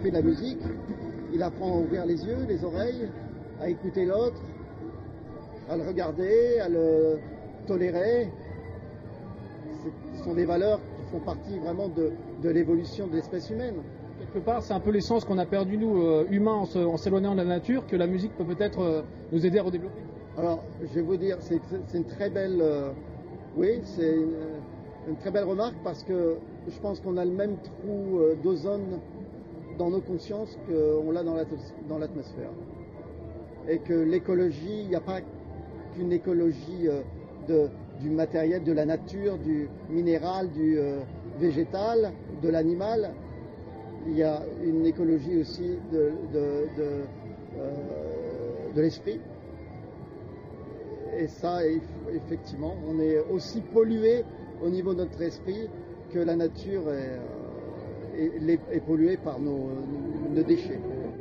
fait de la musique, il apprend à ouvrir les yeux, les oreilles, à écouter l'autre, à le regarder, à le tolérer. Ce sont des valeurs qui font partie vraiment de l'évolution de l'espèce humaine. Quelque part, c'est un peu l'essence qu'on a perdu, nous, humains, en s'éloignant de la nature, que la musique peut peut-être nous aider à redévelopper. Alors, je vais vous dire, c'est une très belle... oui, c'est une très belle remarque parce que je pense qu'on a le même trou d'ozone dans nos consciences qu'on l'a dans l'atmosphère. Et que l'écologie, il n'y a pas qu'une écologie du matériel, de la nature, du minéral, du végétal, de l'animal. Il y a une écologie aussi de l'esprit. Et ça, effectivement, on est aussi pollué au niveau de notre esprit que la nature est polluée par nos déchets.